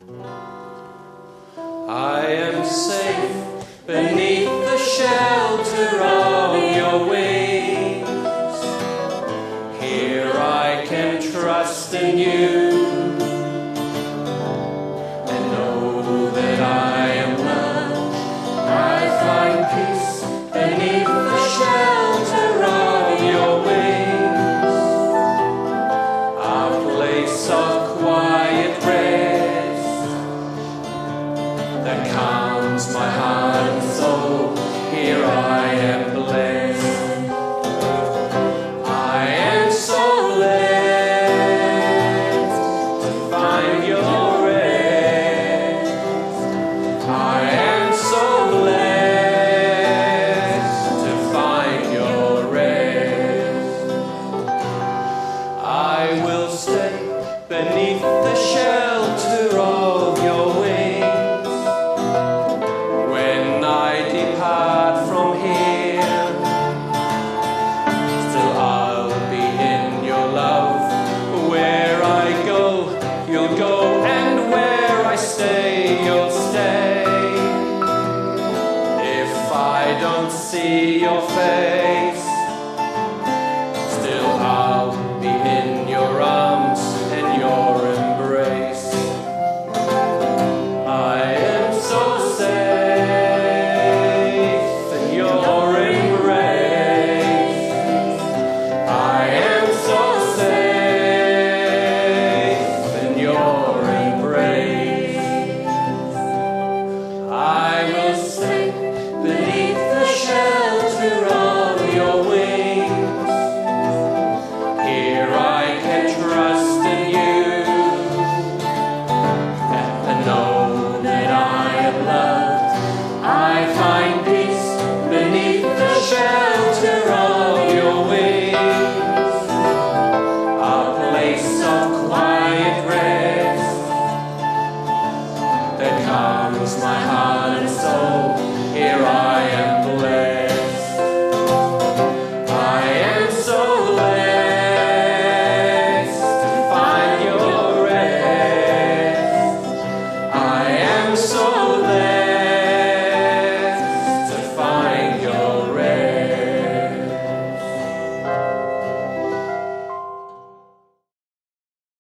I am safe beneath the shelter of your wings. Here I can trust in you and know that I am loved. I find peace beneath the shelter of your wings. A place of quiet rest that calms my heart and soul. Here I am blessed. I am so blessed to find your rest. I am so blessed to find your rest. I will stay beneath the shelter of your wings. When I depart from here, still I'll be in your love. Where I go, you'll go, and where I stay, you'll stay. If I don't see your face, still I'll be in your arms and your embrace. I am so safe in your embrace. I am so safe in your embrace. I will stay beneath the shelter of your wings. Here I can trust in you and know that I am loved. I find peace beneath the shelter of your wings. A place of quiet rest that calms my heart and soul. Here I am blessed. I am so blessed to find your rest. I am so blessed